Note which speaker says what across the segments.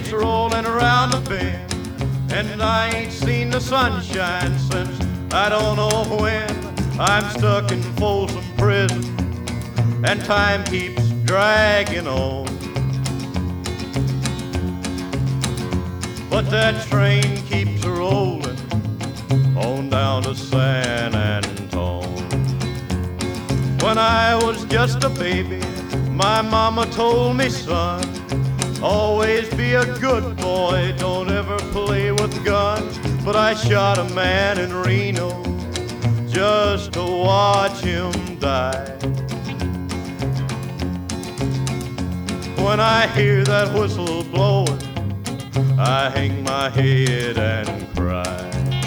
Speaker 1: It's rolling around the bend, and I ain't seen the sunshine since I don't know when. I'm stuck in Folsom Prison, and time keeps dragging on. But that train keeps rolling on down to San Antone. When I was just a baby, my mama told me, son, always be a good boy, don't ever play with guns. But I shot a man in Reno just to watch him die. When I hear that whistle blowing, I hang my head and cry.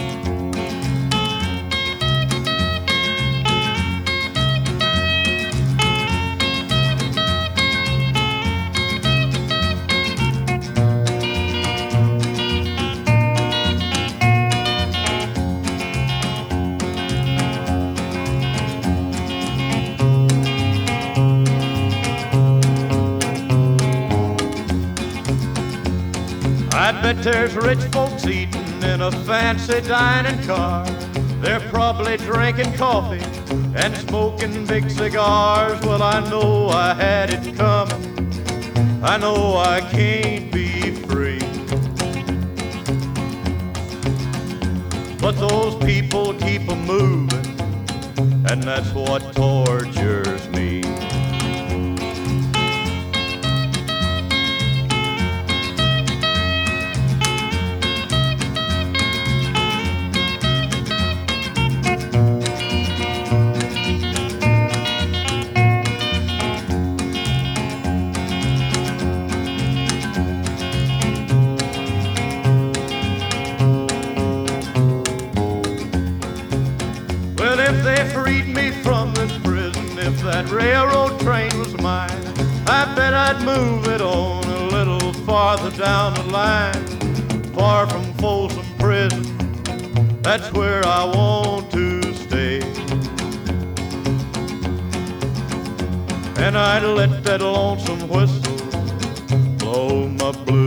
Speaker 1: I bet there's rich folks eating in a fancy dining car. They're probably drinking coffee and smoking big cigars. Well, I know I had it coming. I know I can't be free. But those people keep a moving, and that's what tortures me. If they freed me from this prison, if that railroad train was mine, I bet I'd move it on a little farther down the line. Far from Folsom Prison, that's where I want to stay. And I'd let that lonesome whistle blow my blues